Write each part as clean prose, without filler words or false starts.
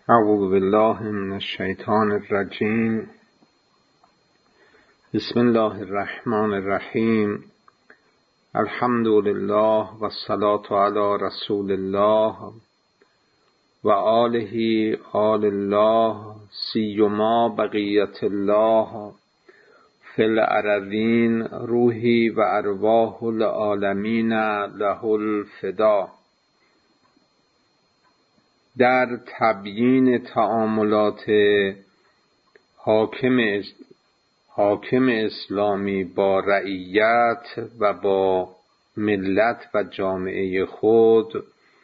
اعوذ بالله من الشیطان الرجیم. بسم الله الرحمن الرحیم. الحمد لله و الصلاة علی رسول الله و آله آل الله سیما بقیت الله فی الارضین روحی و ارواح العالمین له الفدا. در تبیین تعاملات حاکم اسلامی با رعیت و با ملت و جامعه خود،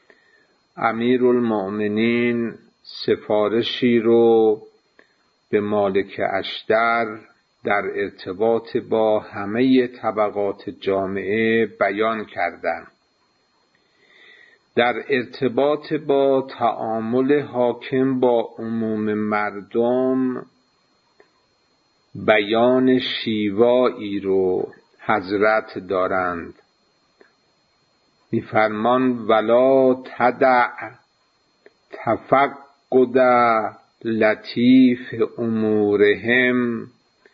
امیرالمؤمنین سفارشی رو به مالک اشتر در ارتباط با همه طبقات جامعه بیان کردند. در ارتباط با تعامل حاکم با عموم مردم بیان شیوایی رو حضرت دارند. می‌فرمان ولا تدع تفقد لطیف امورهم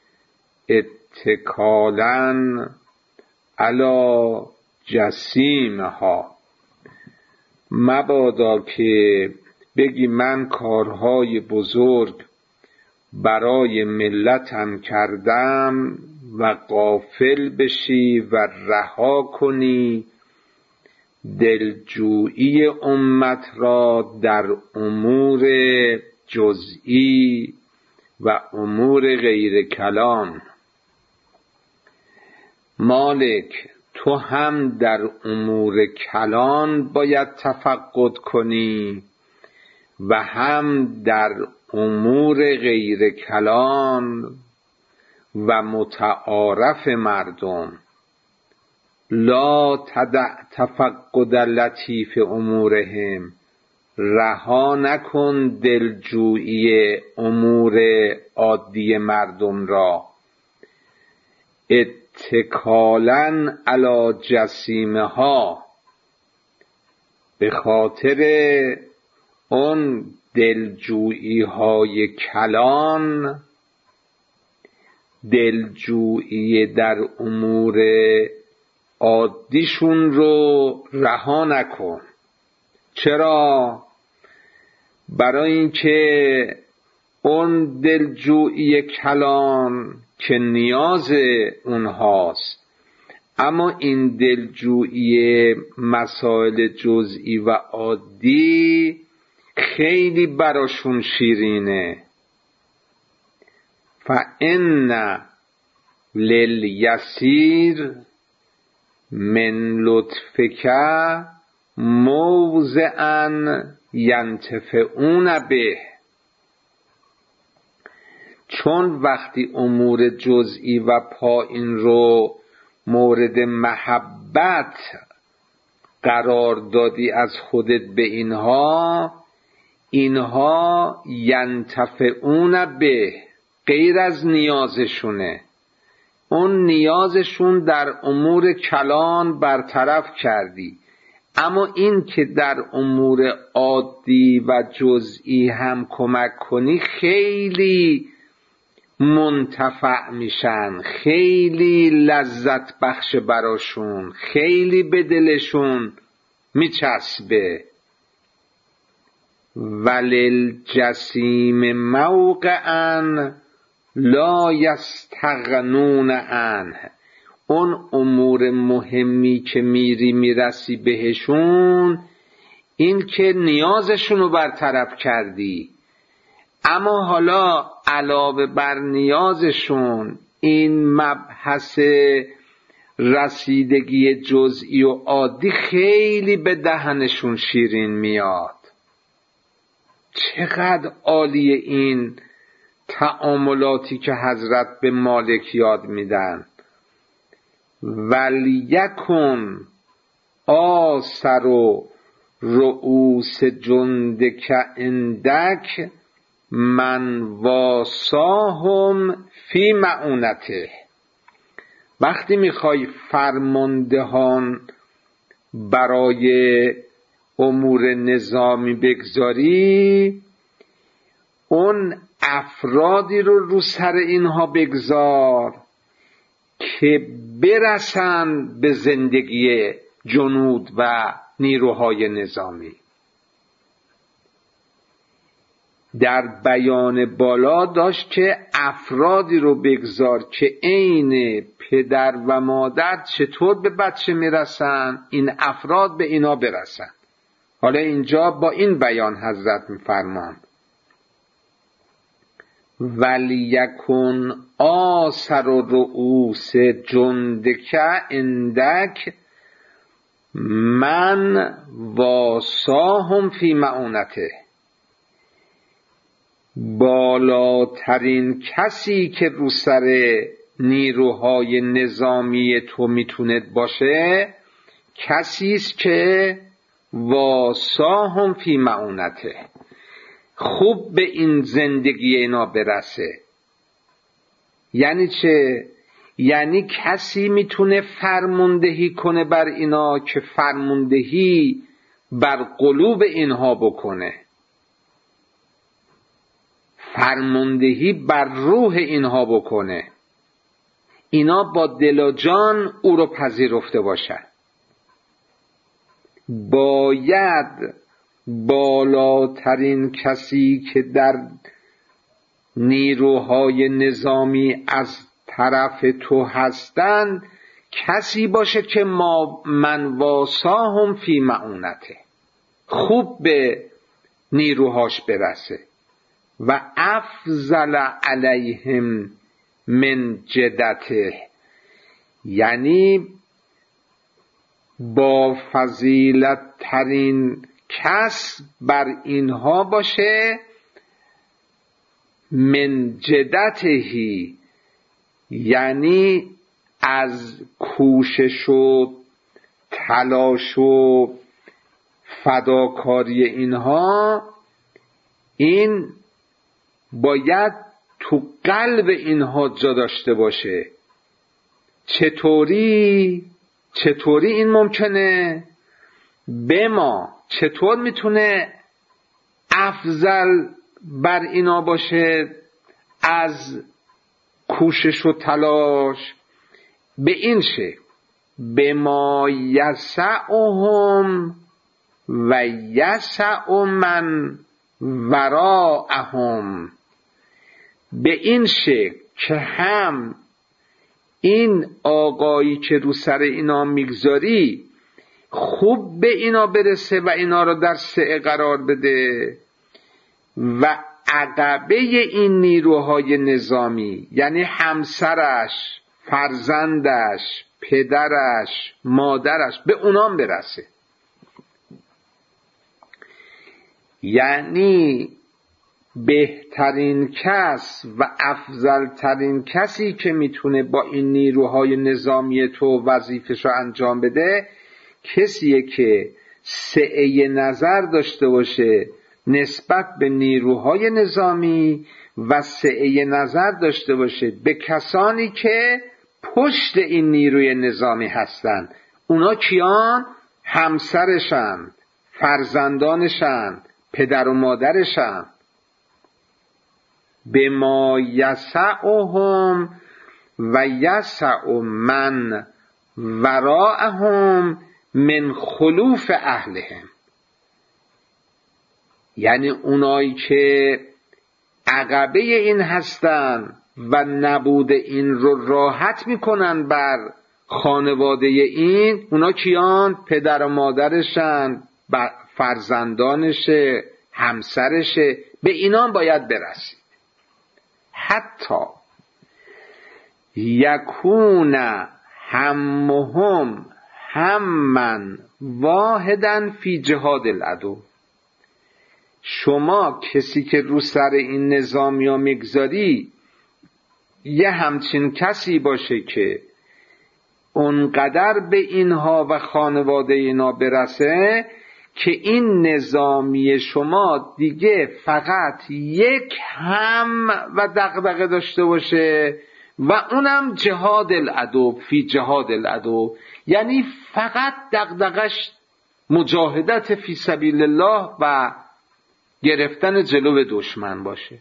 اتکالا علی جسیمها. مبادا که بگی من کارهای بزرگ برای ملتم کردم و غافل بشی و رها کنی دلجویی امت را در امور جزئی و امور غیر کلان. مالک تو هم در امور کلان باید تفقد کنی و هم در امور غیر کلان و متعارف مردم. لا تدع تفقد لطیف امورهم، رها نکن دلجویی امور عادی مردم را. اتکالا علی جسیمها، به خاطر اون دلجویی های کلان، دلجویی در امور عادیشون رو رها نکن. چرا؟ برای اینکه اون دلجویی کلان که نیاز اونهاست، اما این دلجویی مسائل جزئی و عادی خیلی براشون شیرینه. فإن للیسیر من لطفک موضعا ینتفعون به. چون وقتی امور جزئی و پایین رو مورد محبت قرار دادی از خودت به اینها ینتفعون به، غیر از نیازشونه، اون نیازشون در امور کلان برطرف کردی، اما این که در امور عادی و جزئی هم کمک کنی خیلی منتفع میشن، خیلی لذت بخش براشون، خیلی به دلشون میچسبه. وللجسیم موقعا لا یستغنون عنه. اون امور مهمی که میرسی بهشون، این که نیازشون رو برطرف کردی، اما حالا علاوه بر نیازشون این مبحث رسیدگی جزئی و عادی خیلی به دهنشون شیرین میاد. چقدر عالیه این تعاملاتی که حضرت به مالک یاد میدن. ولیکن آثر رؤوس جندک عندک من واساهم فی معونته. وقتی میخوای فرماندهان برای امور نظامی بگذاری، اون افرادی رو سر اینها بگذار که برسن به زندگی جنود و نیروهای نظامی. در بیان بالا داشت که افرادی رو بگذار که عین پدر و مادر چطور به بچه میرسن، این افراد به اینا برسن. حالا اینجا با این بیان حضرت میفرمان ولیکن آثر رؤوس جندک اندک من واساهم فی معونته. بالاترین کسی که رو سر نیروهای نظامی تو میتونه باشه کسی است که واساهم فی معونته، خوب به این زندگی اینا برسه. یعنی چه؟ یعنی کسی میتونه فرماندهی کنه بر اینا که فرماندهی بر قلوب اینها بکنه، فرماندهی بر روح اینها بکنه، اینا با دل و جان او رو پذیرفته باشن. باید بالاترین کسی که در نیروهای نظامی از طرف تو هستند کسی باشه که من واساهم فی معونته، خوب به نیروهاش برسه. و افضل علیهم من جدته، یعنی با فضیلت ترین کس بر اینها باشه من جدتهی، یعنی از کوشش و تلاش و فداکاری اینها، این باید تو قلب اینها جا داشته باشه. چطوری این ممکنه؟ به ما چطور میتونه افضل بر اینا باشه از کوشش و تلاش؟ به این شه به ما یسعهم و یسع من وراءهم، به این شه که هم این آقایی که رو سر اینا میگذاری خوب به اینا برسه و اینا رو در سعه قرار بده، و عقبه این نیروهای نظامی یعنی همسرش، فرزندش، پدرش، مادرش به اونام برسه. یعنی بهترین کس و افضلترین کسی که میتونه با این نیروهای نظامی تو وظیفه‌شو انجام بده کسیه که سعه نظر داشته باشه نسبت به نیروهای نظامی و سعه نظر داشته باشه به کسانی که پشت این نیروی نظامی هستن. اونا کیان؟ همسرشن، فرزندانشن، پدر و مادرشن. به ما یسعهم و یسع من وراءهم من خلوف اهلهم، یعنی اونایی که عقبه این هستن و نبود این رو راحت میکنن بر خانواده این، اونا کیان؟ پدر و مادرشن، فرزندانشه، همسرشه، به اینان باید برسید. حتی یکون همهم هممن واحدن فی جهاد العدو. شما کسی که رو سر این نظامی ها میگذاری یه همچین کسی باشه که اونقدر به اینها و خانواده اینا برسه که این نظامی شما دیگه فقط یک هم و دغدغه داشته باشه و اونم جهاد العدو فی جهاد العدو، یعنی فقط دغدغش مجاهدت فی سبیل الله و گرفتن جلو دشمن باشه.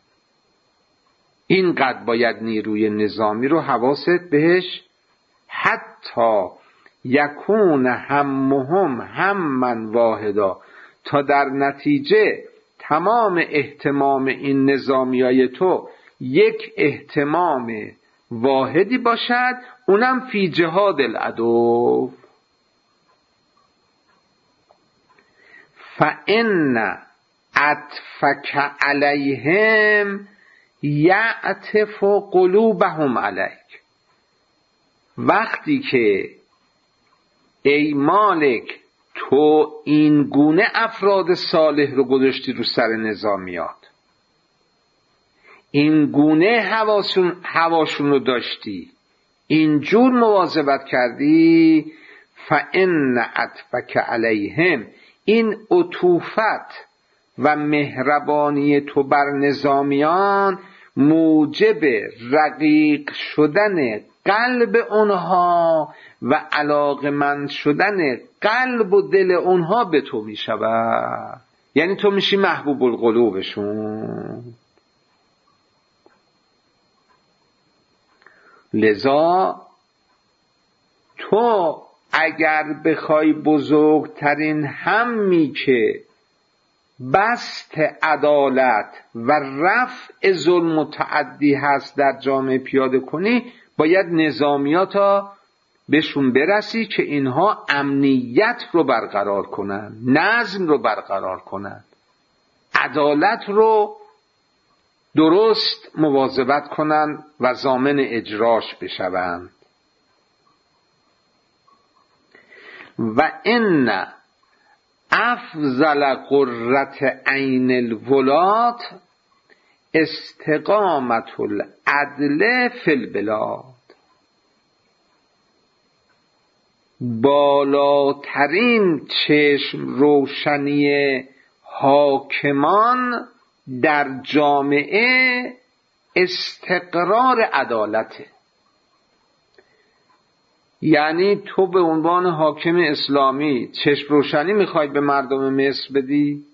اینقدر باید نیروی نظامی رو حواست بهش، حتی یکون همهم هممن واحدا، تا در نتیجه تمام اهتمام این نظامیای تو یک اهتمام واحدی باشد، اونم فی جهاد العدو. فإن عطفک علیهم یعطف قلوبهم علیک. وقتی که ای مالک تو این گونه افراد صالح رو گذاشتی رو سر نظامیات، این گونه هواشون رو داشتی، اینجور مواظبت کردی، فإن عطفک علیهم، این عطوفت و مهربانی تو بر نظامیان موجب رقیق شدن قلب اونها و علاقمند شدن قلب و دل اونها به تو می شود. یعنی تو میشی محبوب القلوبشون. لذا تو اگر بخوای بزرگترین همی که بسط عدالت و رفع ظلم و تعدی هست در جامعه پیاده کنی، باید نظامیاتا بهشون برسی که اینها امنیت رو برقرار کنن، نظم رو برقرار کنن، عدالت رو درست مواظبت کنن و ضامن اجراش بشوند. و ان افضل قرة عین الولات استقامت العدل فی البلاد. بالاترین چشم روشنی حاکمان در جامعه استقرار عدالته. یعنی تو به عنوان حاکم اسلامی چشم روشنی میخوای به مردم مصر بدی؟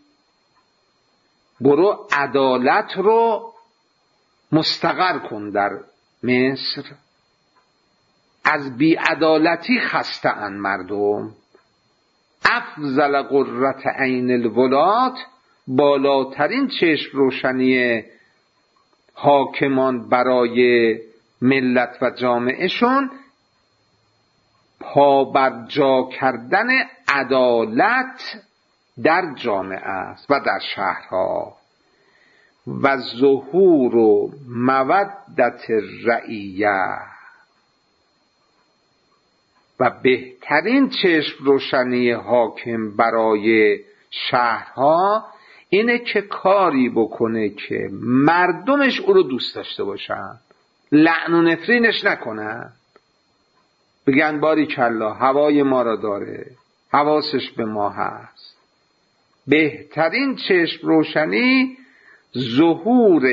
برو عدالت رو مستقر کن در مصر. از بی‌عدالتی خسته ان مردم. افضل قرة عین الولات، بالاترین چشم روشنی حاکمان برای ملت و جامعهشون پابرجا کردن عدالت در جامعه است و در شهرها و ظهور و مودت رعیه. و بهترین چشم روشنی حاکم برای شهرها اینه که کاری بکنه که مردمش او رو دوست داشته باشن، لعن و نفرینش نکنن، بگن باریکلا هوای ما را داره، حواسش به ما هست. بهترین چشم روشنی ظهور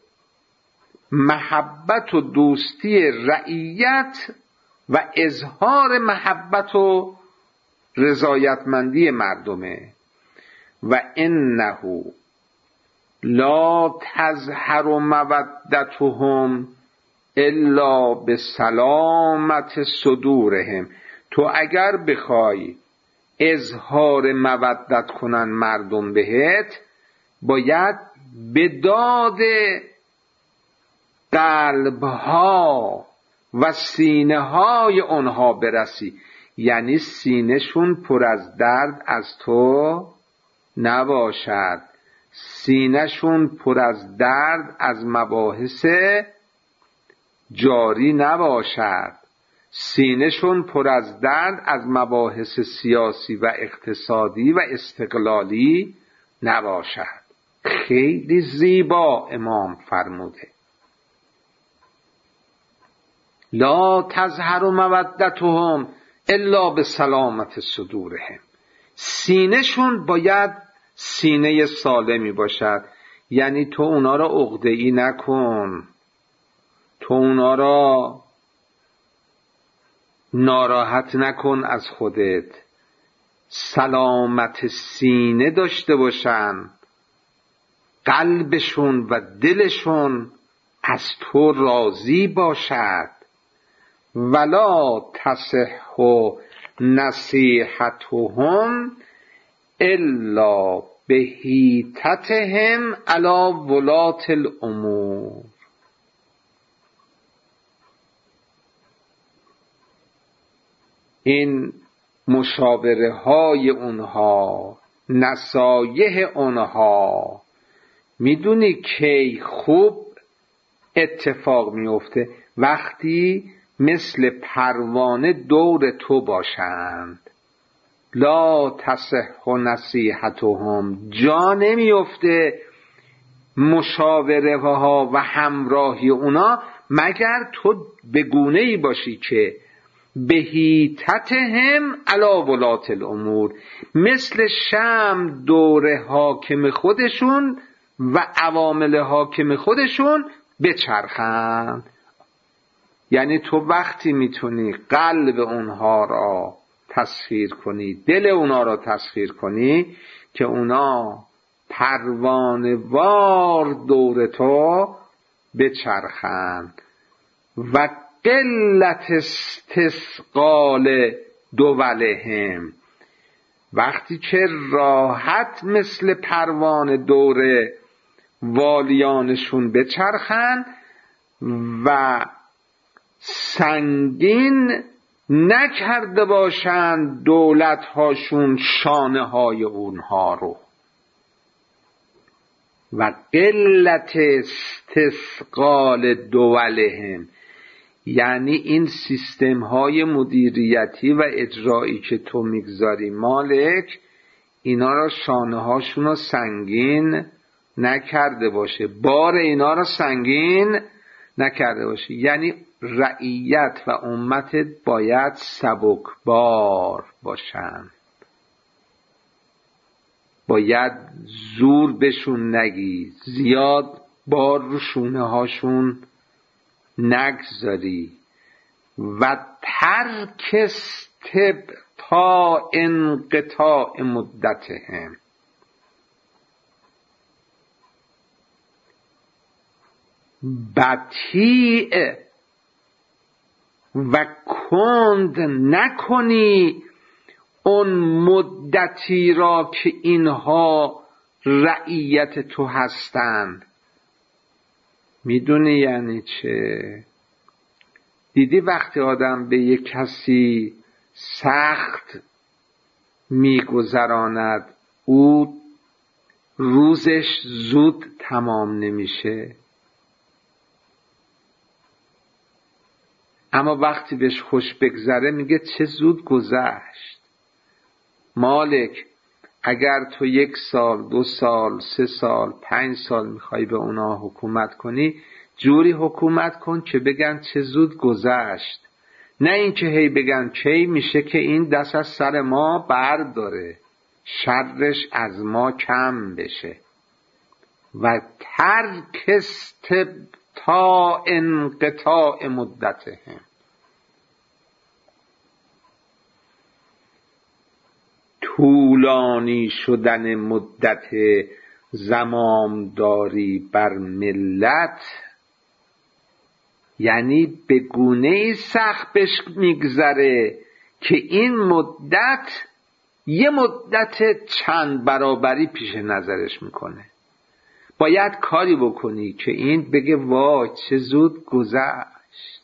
محبت و دوستی رعیت و اظهار محبت و رضایتمندی مردمه. و انه لا تظهر مودتهم الا بسلامت صدورهم. تو اگر بخوای اظهار مودت کنن مردم بهت، باید به داد قلبها و سینه های اونها برسی. یعنی سینهشون پر از درد از تو نباشد، سینهشون پر از درد از مباحث جاری نباشد، سینهشون پر از درد از مباحث سیاسی و اقتصادی و استقلالی نباشد. خیلی زیبا امام فرموده لا تظهر مودتهم الا بسلامت صدورهم. سینهشون باید سینه سالمی باشد. یعنی تو اونا را عقده‌ای نکن، تو اونا را ناراحت نکن از خودت، سلامت سینه داشته باشن قلبشون و دلشون از تو راضی باشد. ولا تصح نصیحتهم الا بهیتتهم علی ولاة الامور. این مشاوره های اونها، نصایح اونها، میدونی کی خوب اتفاق میفته؟ وقتی مثل پروانه دور تو باشند. لا تصح نصیحتهم، جا نمیفته مشاوره ها و همراهی اونا مگر تو به گونه‌ای باشی که بهیتتهم علی ولاة الامور، مثل شمع دور حاکم خودشون و عوامل حاکم خودشون بچرخند. یعنی تو وقتی میتونی قلب اونها را تسخیر کنی، دل اونها را تسخیر کنی، که اونا پروانه وار دور تو بچرخند. و قلت استثقال دولهم، وقتی که راحت مثل پروانه دور والیانشون بچرخند و سنگین نکرده باشند دولت هاشون شانه های اونها رو. و قلت استثقال دولهم، یعنی این سیستم های مدیریتی و اجرایی که تو میگذاری مالک، اینا را شانه هاشون رو سنگین نکرده باشه، بار اینا را سنگین نکرده باشه. یعنی رعیت و امتت باید سبکبار باشن، باید زور بهشون نگی، زیاد بار رو شونه هاشون نگذاری. و ترک تا انقطاع مدتهم، بطیء و کند نکنی اون مدتی را که اینها رعیت تو هستند. میدونی یعنی چه؟ دیدی وقتی آدم به یک کسی سخت میگذراند، او روزش زود تمام نمیشه، اما وقتی بهش خوش بگذره میگه چه زود گذشت. مالک اگر تو 1 سال، 2 سال، 3 سال، 5 سال میخوای به اونا حکومت کنی، جوری حکومت کن که بگن چه زود گذشت، نه این که هی بگن کی میشه که این دست از سر ما برداره، شرش از ما کم بشه. و ترک تا انقطاع مدتهم، طولانی شدن مدت زمامداری بر ملت، یعنی به گونه‌ای سخت بهش میگذره که این مدت یه مدت چند برابری پیش نظرش میکنه. باید کاری بکنی که این بگه وای چه زود گذشت،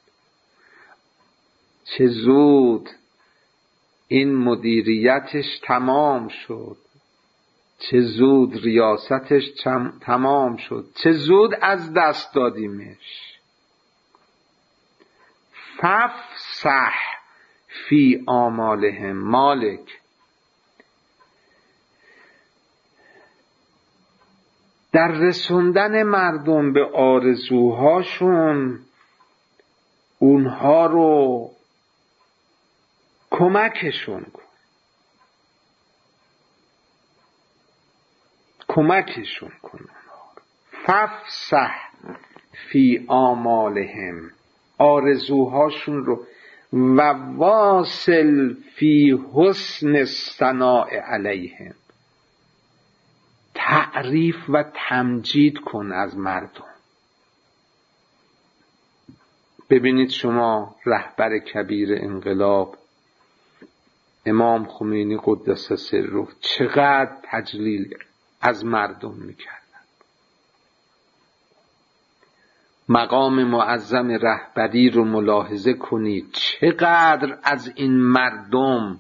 چه زود این مدیریتش تمام شد، چه زود ریاستش تمام شد، چه زود از دست دادیمش. فافصح فی آمالهم، مالک در رسوندن مردم به آرزوهاشون اونها رو کمکشون کن، کمکشون کن. فافصح فی آمالهم، آرزوهاشون رو، و واصل فی حسن الثناء علیهم، تعریف و تمجید کن از مردم. ببینید شما رهبر کبیر انقلاب امام خمینی قدس سره چقدر تجلیل از مردم میکردن. مقام معظم رهبری رو ملاحظه کنید، چقدر از این مردم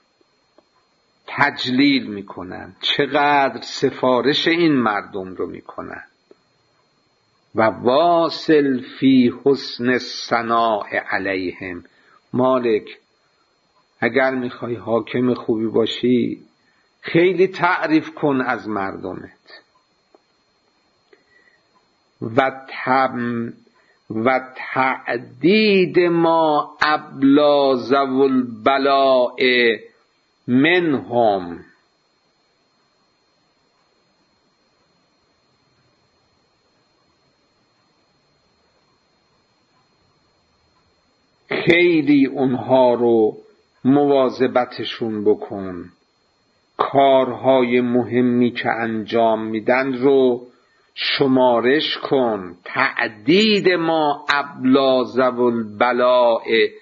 تجلیل میکنن، چقدر سفارش این مردم رو میکنن. و واصل فی حسن الثناء علیهم. مالک اگر میخوای حاکم خوبی باشی خیلی تعریف کن از مردمت. و تعدید ما ابلا ذو البلاء منهم. خیلی اونها رو مواظبتشون بکن، کارهای مهمی که انجام میدن رو شمارش کن. تعدید ما ابلا ذو البلاء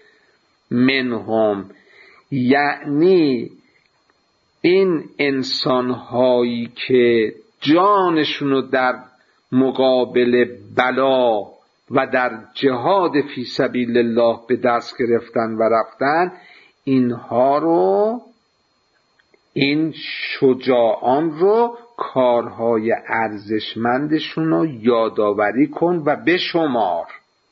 منهم، یعنی این انسانهایی که جانشونو در مقابل بلا و در جهاد فی سبیل الله به دست گرفتن و رفتن، اینها رو، این شجاعان رو کارهای ارزشمندشون رو یادآوری کن و بشمار.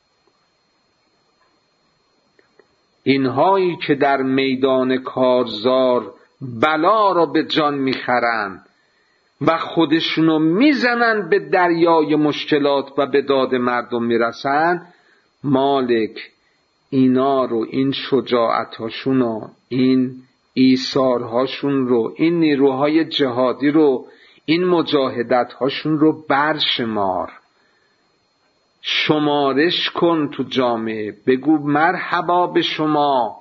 اینهایی که در میدان کارزار بلا را به جان میخرن و خودشونو میزنن به دریای مشکلات و به داد مردم میرسن، مالک اینا رو، این شجاعتاشون رو، این ایثارهاشون رو، این نیروهای جهادی رو، این مجاهدتهاشون رو برشمار، شمارش کن تو جامعه، بگو مرحبا به شما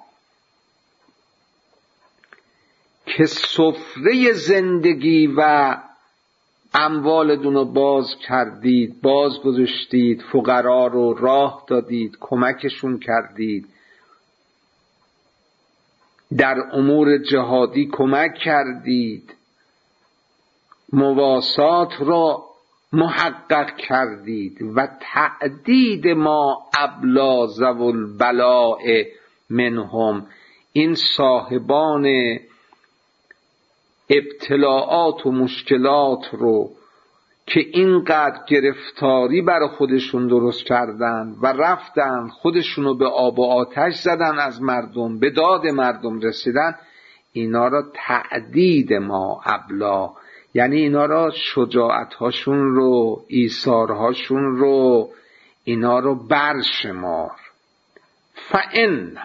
که سفره زندگی و اموالتون رو باز کردید، باز گذاشتید، فقرا رو راه دادید، کمکشون کردید، در امور جهادی کمک کردید، مواسات را محقق کردید. و تعدید ما ابلا ذو البلاء منهم، این صاحبان ابتلاعات و مشکلات رو که اینقدر گرفتاری برای خودشون درست کردن و رفتن خودشونو به آب و آتش زدن، از مردم به داد مردم رسیدن، اینا را تعدید ما ابلا، یعنی اینا را شجاعتهاشون رو، ایثارهاشون رو، اینا رو برشمار. فإن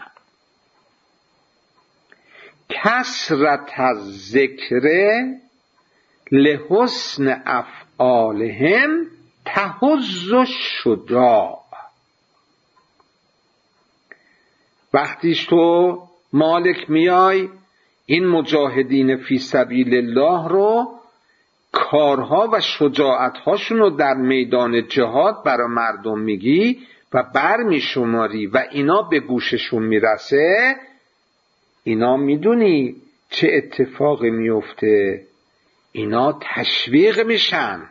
کثرت الذکر لحسن افعالهم تحز الشجاع. وقتیش تو مالک میای این مجاهدین فی سبیل الله رو، کارها و شجاعتهاشون رو در میدان جهاد برای مردم میگی و برمیشماری و اینا به گوششون میرسه، اینا میدونی چه اتفاقی میفته؟ اینا تشویق میشن.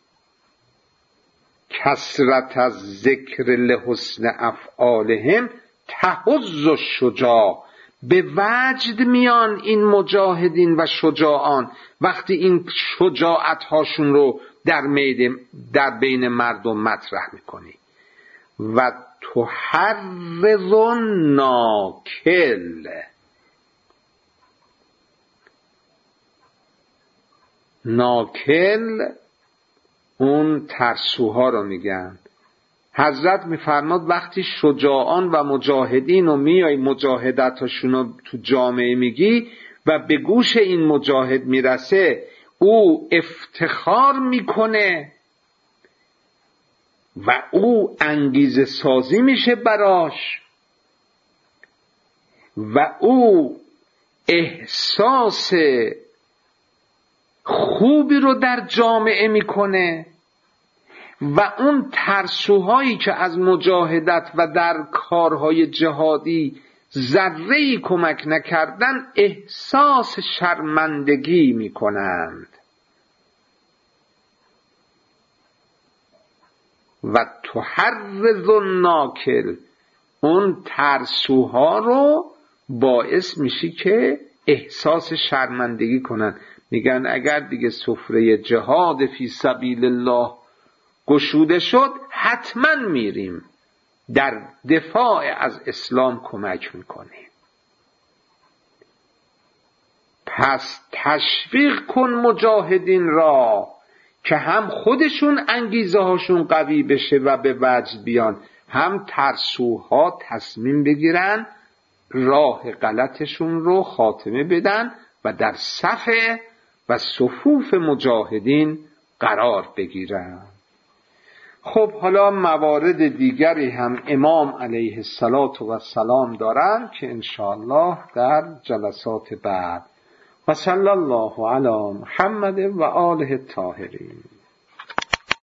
کثرت از ذکر لحسن افعالهم تحز الشجاع. به وجد میان این مجاهدین و شجاعان وقتی این شجاعت هاشون رو در بین مردم مطرح میکنی. و تحرض الناکل، ناکل اون ترسوها رو میگن. حضرت میفرماد وقتی شجاعان و مجاهدین رو میای مجاهدتاشون رو تو جامعه میگی و به گوش این مجاهد میرسه، او افتخار میکنه و او انگیزه سازی میشه براش و او احساس خوبی رو در جامعه میکنه و اون ترسوهایی که از مجاهدت و در کارهای جهادی ذره‌ای کمک نکردن احساس شرمندگی میکنند و تحرض الناکل، اون ترسوها رو باعث میشی که احساس شرمندگی کنن. میگن اگر دیگه سفره جهاد فی سبیل الله گشوده شد حتما میریم در دفاع از اسلام کمک میکنیم. پس تشویق کن مجاهدین را که هم خودشون انگیزه هاشون قوی بشه و به وجد بیان، هم ترسوها تصمیم بگیرن راه غلطشون رو خاتمه بدن و در صف و صفوف مجاهدین قرار بگیرن. خب حالا موارد دیگری هم امام علیه السلام دارن که انشاءالله در جلسات بعد. و صلی الله علی محمد و آله الطاهرین.